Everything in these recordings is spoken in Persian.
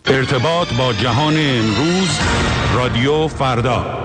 ارتباط با جهان امروز، رادیو فردا.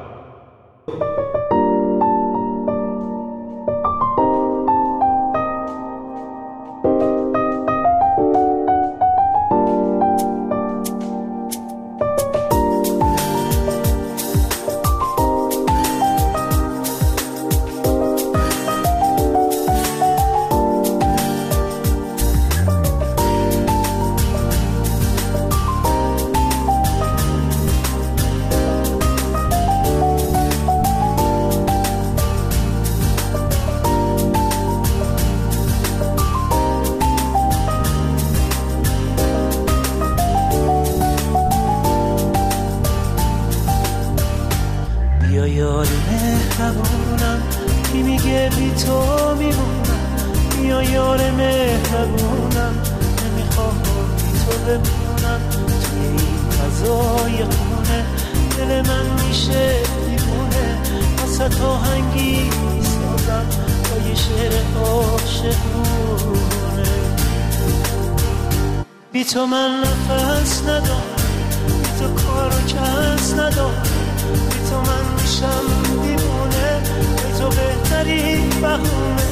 بی تو من نفس ندارم، بی تو کار و کس ندارم، بی تو من میشم دیوونه، بی تو بهترین بهونه.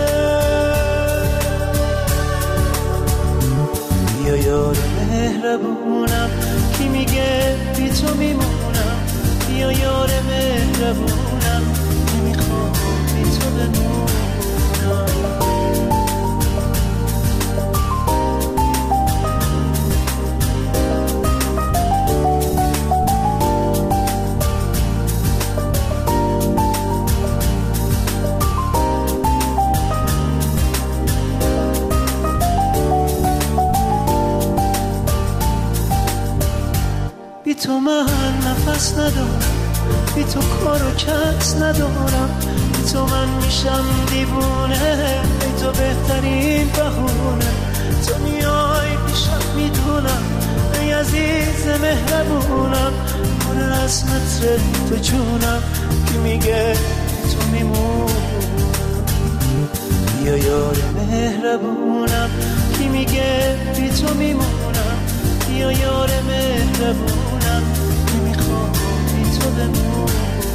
بیا یار مهربونم کی میگه بی تو میمونم، بیا یار مهربونم نمیخوام بی تو بمونم. بی تو من نفس ندارم، بی تو کار و کس ندارم، بی تو من میشم دیوونه، بی تو بهترین بهونه. تو میای پیشم میدونم ای عزیز مهربونم، پر از متر تو جونم کی میگه تو میمونم. بیا یار مهربونم کی میگه بی تو میمونم، بیا یار مهربونم نمیخوام بی تو بمونم.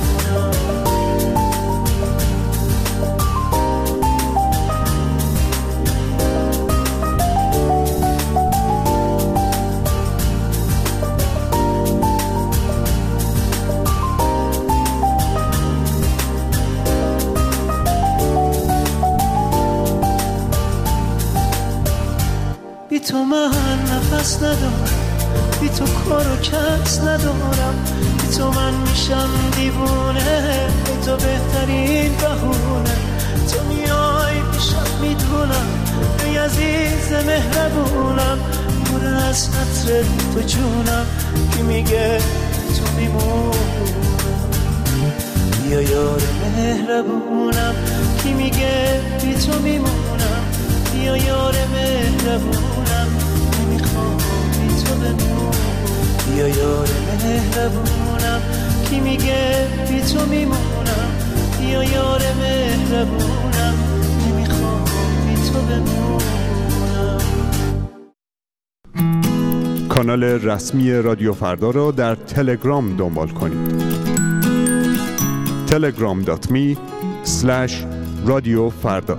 بی تو من نفس ندارم، بی تو کار و کس ندارم، بی تو من میشم دیوونه، بی تو بهترین بهونه. تو میای پیشم میدونم ای عزیز مهربونم، پر از متر تو جونم کی میگه تو میمونم. بیا یار مهربونم کی میگه بی تو میمونم، بیا یار مهربونم نمیخوام بی تو بمونم. بیا یار مهربونم کی میگه بی تو میمونم، بیا یار مهربونم نمیخوام بی تو بمونم. کانال رسمی رادیو فردا را در تلگرام دنبال کنید. telegram.me/رادیوفردا.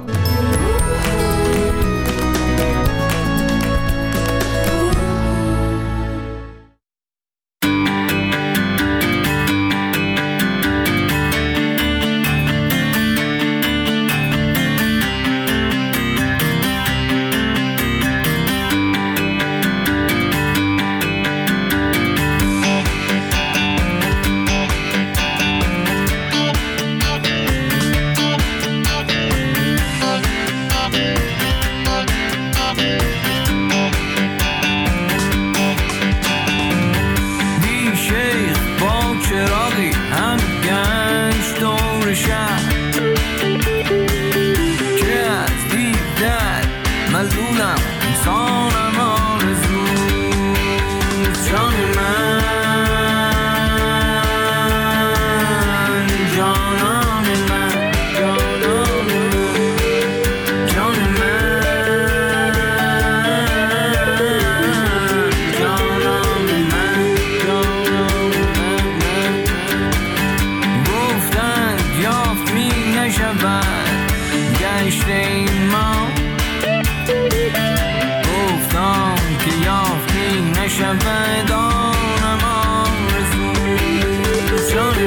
که یافتی نشود آنم آرزو جان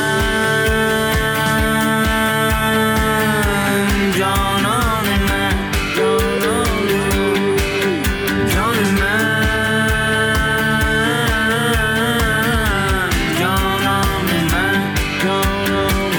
من جانان من جانان جان من جانان من جانان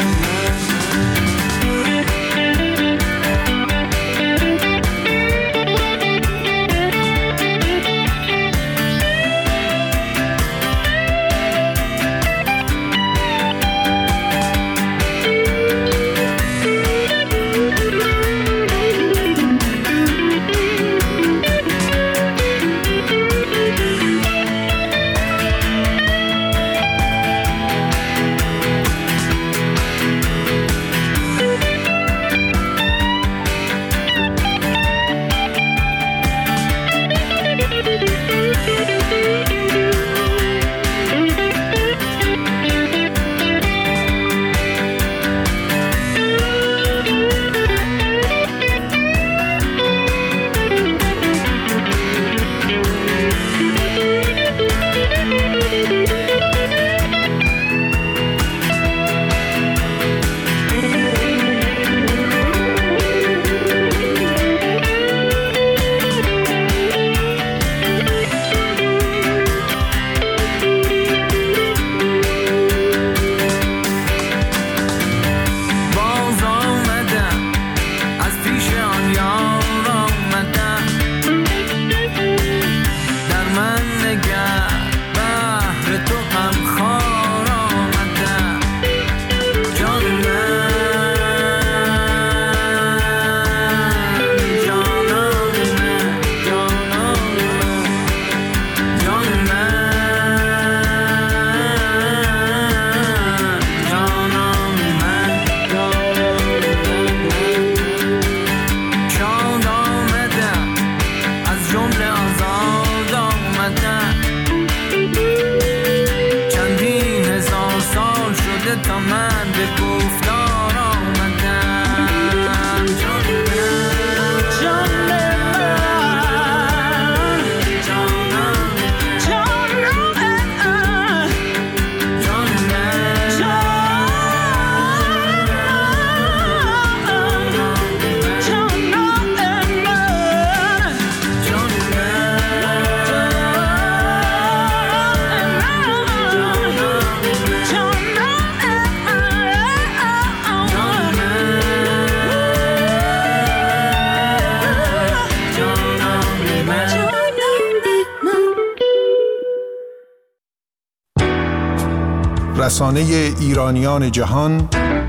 رسانه ایرانیان جهان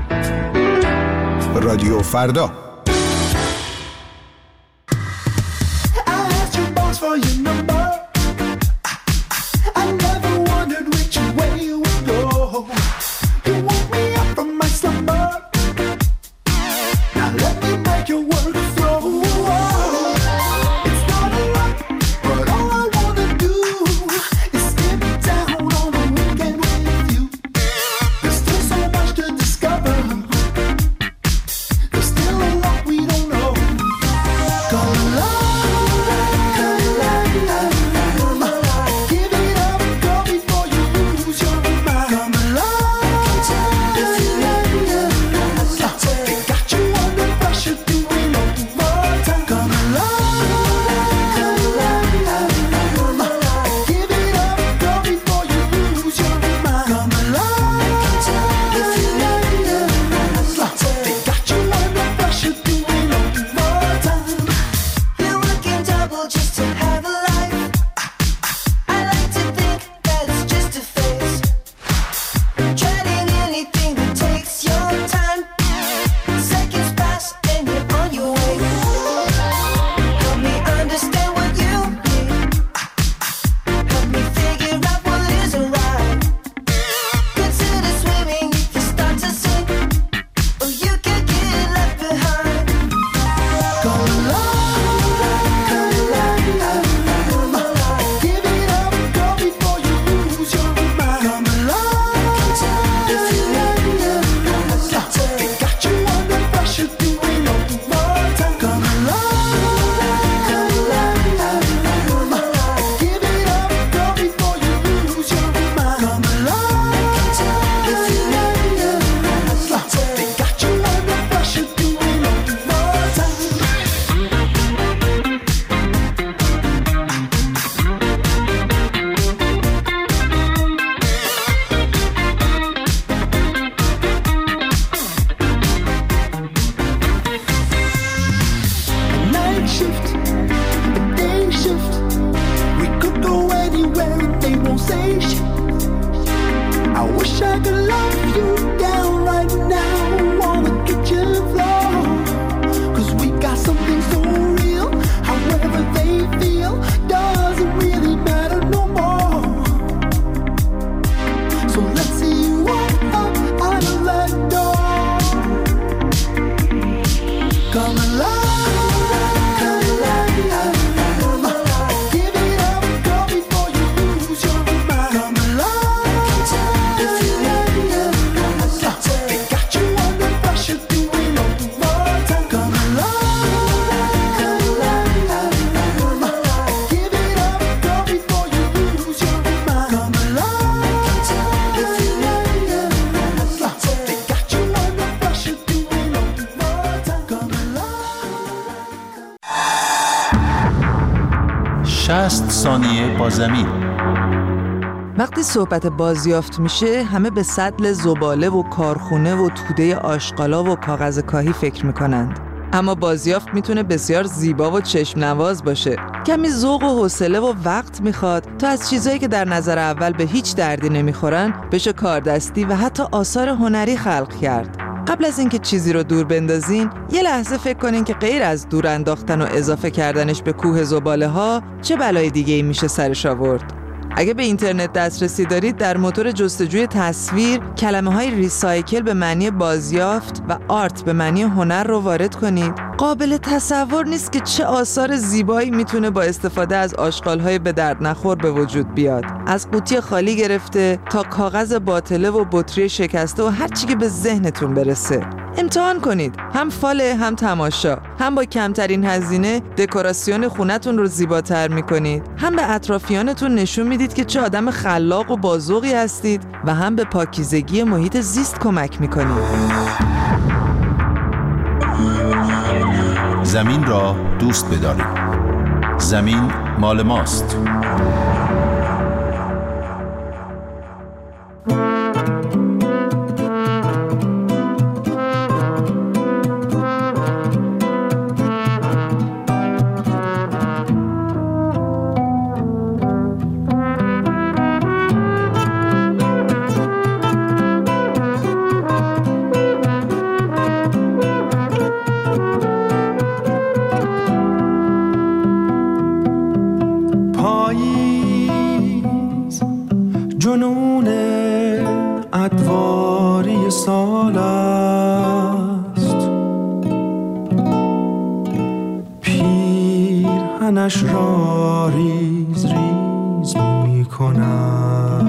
رادیو فردا. wish I could love you down right now on the kitchen floor. 'Cause we got something so real, however they feel doesn't really matter no more. So let's see you walk up out of that door. Come alive. ثانیه با زمین. وقتی صحبت بازیافت میشه همه به سطل زباله و کارخونه و توده آشغالا و کاغذ کاهی فکر میکنند. اما بازیافت میتونه بسیار زیبا و چشم نواز باشه. کمی ذوق و حوصله و وقت میخواد تا از چیزایی که در نظر اول به هیچ دردی نمیخورن بشه کاردستی و حتی آثار هنری خلق کرد. قبل از اینکه چیزی رو دور بندازین یه لحظه فکر کنین که غیر از دور انداختن و اضافه کردنش به کوه زباله ها چه بلای دیگه‌ای میشه سرش آورد. اگه به اینترنت دسترسی دارید در موتور جستجوی تصویر کلمه‌های ریسایکل به معنی بازیافت و آرت به معنی هنر رو وارد کنید. قابل تصور نیست که چه آثار زیبایی میتونه با استفاده از آشغال‌های به درد نخور به وجود بیاد. از قوطی خالی گرفته تا کاغذ باطله و بطری شکسته و هر چی که به ذهنتون برسه. امتحان کنید، هم فاله هم تماشا، هم با کمترین هزینه دکوراسیون خونتون رو زیباتر میکنید، هم به اطرافیانتون نشون میدید که چه آدم خلاق و بازوقی هستید و هم به پاکیزگی محیط زیست کمک میکنید. زمین را دوست بدارید. زمین مال ماست. جنون ادواری سال است، پیرهنش را ریز ریز می کند.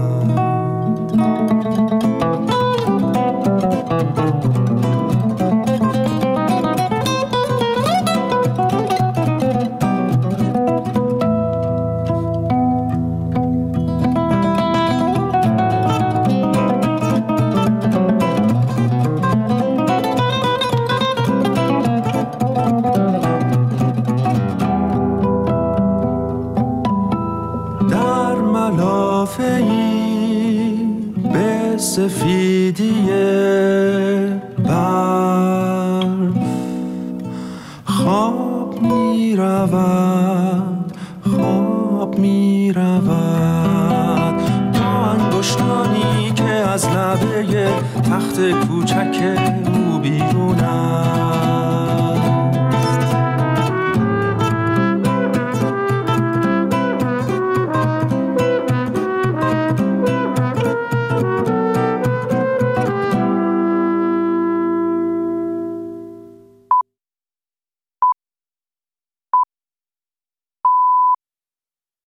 به سفیدی برف خواب می رود، خواب می رود. تا انگشتانی که از لبه تخت کوچک